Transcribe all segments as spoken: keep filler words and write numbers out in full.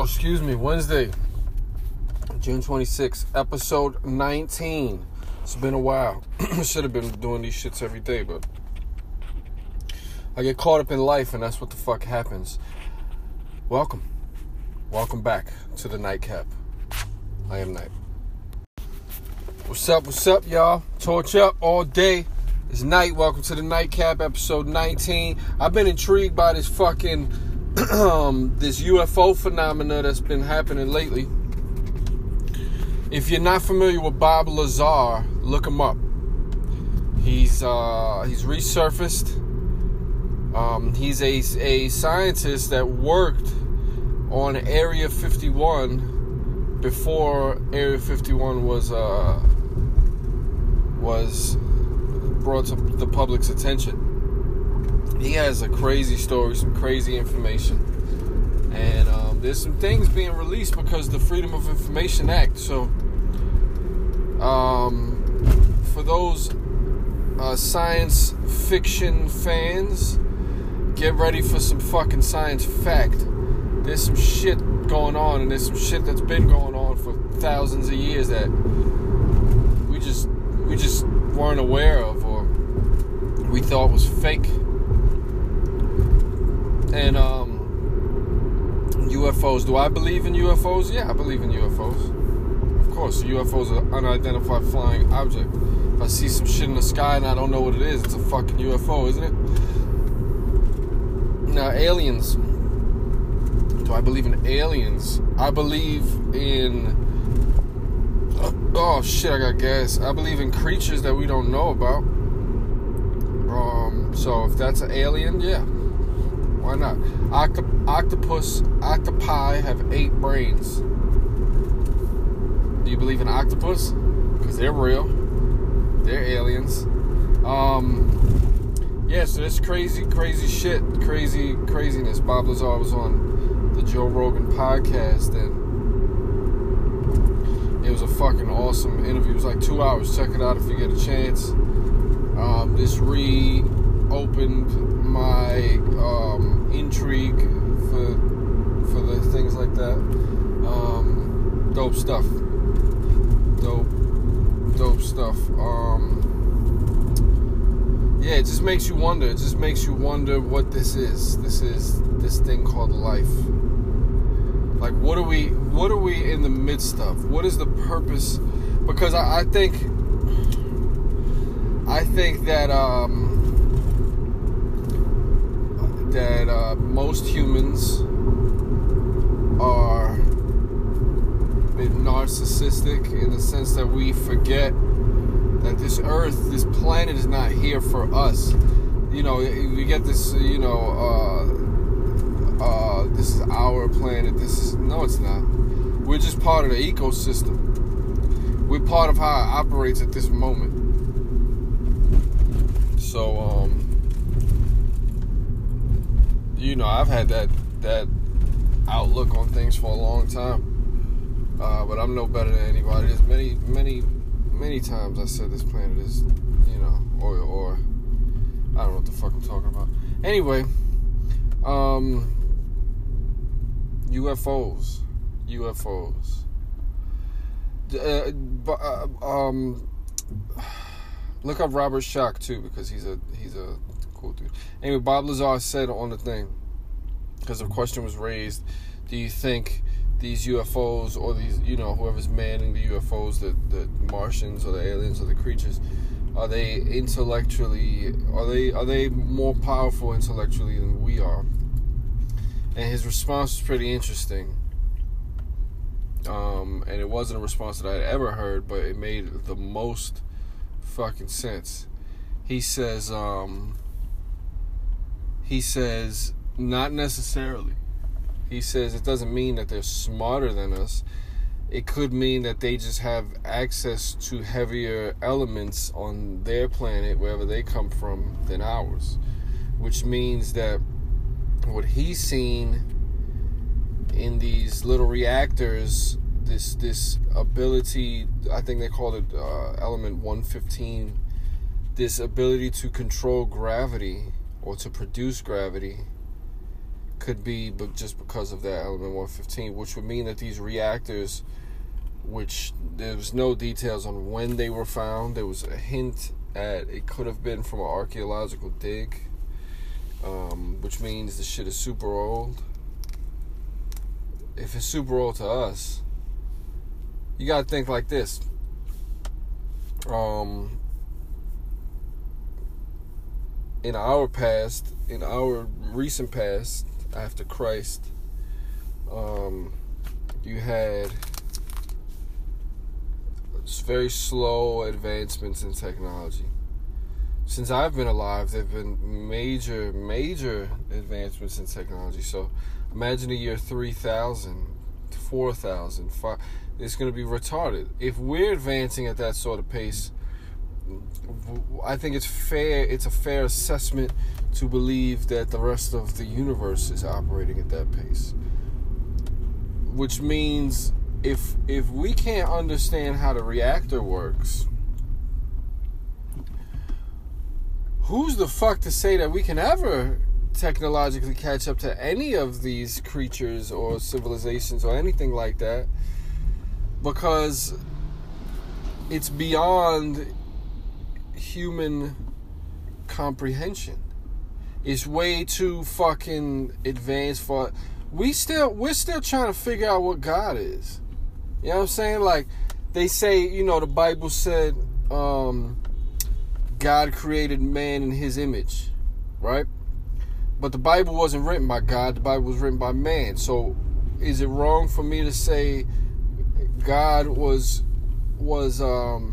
excuse me, Wednesday, June twenty-sixth, episode nineteen. It's been a while. I should have been doing these shits every day, but I get caught up in life, and that's what the fuck happens. Welcome. Welcome back to the Nightcap. I am Night. What's up, what's up, y'all? Torch up all day. It's Night. Welcome to the Nightcap, episode nineteen. I've been intrigued by this fucking, um, this U F O phenomena that's been happening lately. If you're not familiar with Bob Lazar, look him up. He's, uh, he's resurfaced. Um, he's a, a scientist that worked on Area fifty-one before Area fifty-one was, uh, was brought to the public's attention. He has a crazy story, some crazy information, and um, there's some things being released because of the Freedom of Information Act. So um, for those uh, science fiction fans, get ready for some fucking science fact. There's some shit going on, and there's some shit that's been going on for thousands of years that we just we just weren't aware of, or we thought was fake. And um, U F Os. Do I believe in U F Os? Yeah, I believe in U F Os. Of course, U F Os are unidentified flying object. If I see some shit in the sky and I don't know what it is, it's a fucking U F O, isn't it? Now, aliens. Do I believe in aliens? I believe in... Oh, shit, I got gas. I believe in creatures that we don't know about. Um, so if that's an alien, yeah. Why not? Octop- octopus, octopi have eight brains. Do you believe in octopus? Because they're real. They're aliens. Um... Yeah, so this crazy, crazy shit, crazy craziness. Bob Lazar was on the Joe Rogan podcast, and it was a fucking awesome interview. It was like two hours. Check it out if you get a chance. Um, this reopened my um, intrigue for for the things like that. Um, dope stuff. Dope, dope stuff. Um... Yeah, it just makes you wonder. It just makes you wonder what this is. This is this thing called life. Like, what are we? What are we in the midst of? What is the purpose? Because I, I think, I think that um, that uh, most humans are a bit narcissistic in the sense that we forget that this earth, this planet is not here for us. You know, we get this, you know, uh, uh, this is our planet. This is, no, it's not. We're just part of the ecosystem. We're part of how it operates at this moment. So, um, you know, I've had that, that outlook on things for a long time. Uh, but I'm no better than anybody. There's many, many, Many times I said this planet is, you know, or, or, I don't know what the fuck I'm talking about. Anyway, um, U F Os, U F Os. Uh, uh, um, look up Robert Schoch too, because he's a, he's a cool dude. Anyway, Bob Lazar said on the thing, because the question was raised, do you think these U F Os, or these, you know, whoever's manning the U F Os, the, the Martians or the aliens or the creatures, are they intellectually, are they are they more powerful intellectually than we are? And his response was pretty interesting. Um, and it wasn't a response that I had ever heard, but it made the most fucking sense. He says, um, he says, not necessarily. He says it doesn't mean that they're smarter than us. It could mean that they just have access to heavier elements on their planet, wherever they come from, than ours. Which means that what he's seen in these little reactors, this this ability, I think they call it uh, element one fifteen, this ability to control gravity or to produce gravity could be, but just because of that element one fifteen, which would mean that these reactors, which there was no details on when they were found. There was a hint at it could have been from an archaeological dig, um, which means the shit is super old. If it's super old to us, you gotta think like this. Um, in our past, in our recent past, after Christ, um, you had very slow advancements in technology. Since I've been alive, there have been major, major advancements in technology. So imagine the year three thousand, four thousand, five, it's going to be retarded. If we're advancing at that sort of pace, I think it's fair, it's a fair assessment to believe that the rest of the universe is operating at that pace. Which means if if we can't understand how the reactor works, who's the fuck to say that we can ever technologically catch up to any of these creatures or civilizations or anything like that? Because it's beyond human comprehension. It's way too fucking advanced for we still we're still trying to figure out what God is. You know what I'm saying? Like they say, you know, the Bible said um, God created man in his image, right? But the Bible wasn't written by God, the Bible was written by man. So is it wrong for me to say God was was um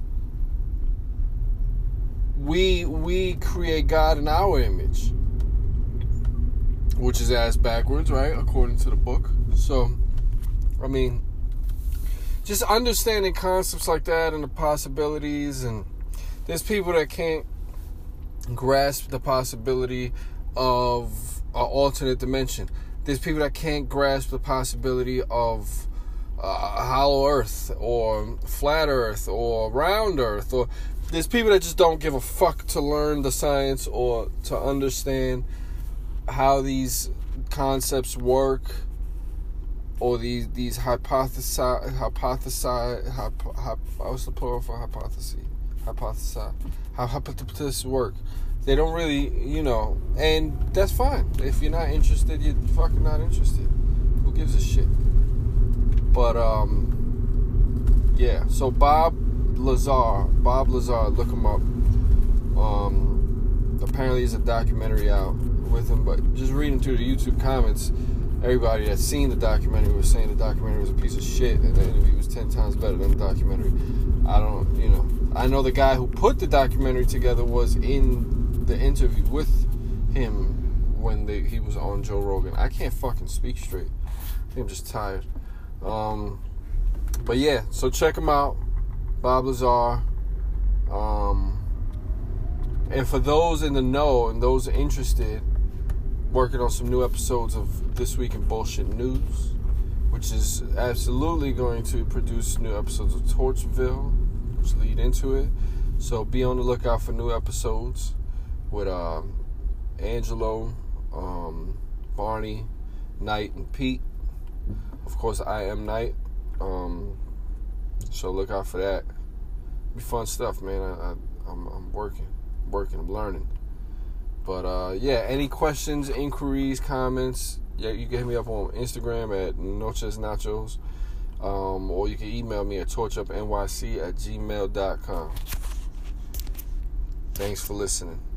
we we create God in our image, which is ass backwards, right? According to the book. So, I mean, just understanding concepts like that and the possibilities, and there's people that can't grasp the possibility of an alternate dimension. There's people that can't grasp the possibility of uh, hollow earth or flat earth or round earth, or there's people that just don't give a fuck to learn the science or to understand how these concepts work, or these these hypothesize hypothesize hypo, hypo, what's the plural for hypothesis? Hypothesize how hypotheses work. They don't really, you know, and that's fine. If you're not interested, you're fucking not interested. Who gives a shit? But um, yeah. So Bob Lazar, Bob Lazar, look him up. Um, apparently, there's a documentary out with him, but just reading through the YouTube comments, everybody that's seen the documentary was saying the documentary was a piece of shit and the interview was ten times better than the documentary. I don't, you know, I know the guy who put the documentary together was in the interview with him when they, he was on Joe Rogan. I can't fucking speak straight. I think I'm just tired. Um, but yeah, so check him out, Bob Lazar. Um, and for those in the know and those interested, working on some new episodes of This Week in Bullshit News, which is absolutely going to produce new episodes of Torchville, which lead into it. So be on the lookout for new episodes with uh, Angelo, um, Barney, Knight, and Pete. Of course, I am Knight. Um, so look out for that. Be fun stuff, man. I, I, I'm, I'm working, working, I'm learning. But uh, yeah, any questions, inquiries, comments, yeah, you can hit me up on Instagram at Noches Nachos, um, or you can email me at torchupnyc at gmail dot com. Thanks for listening.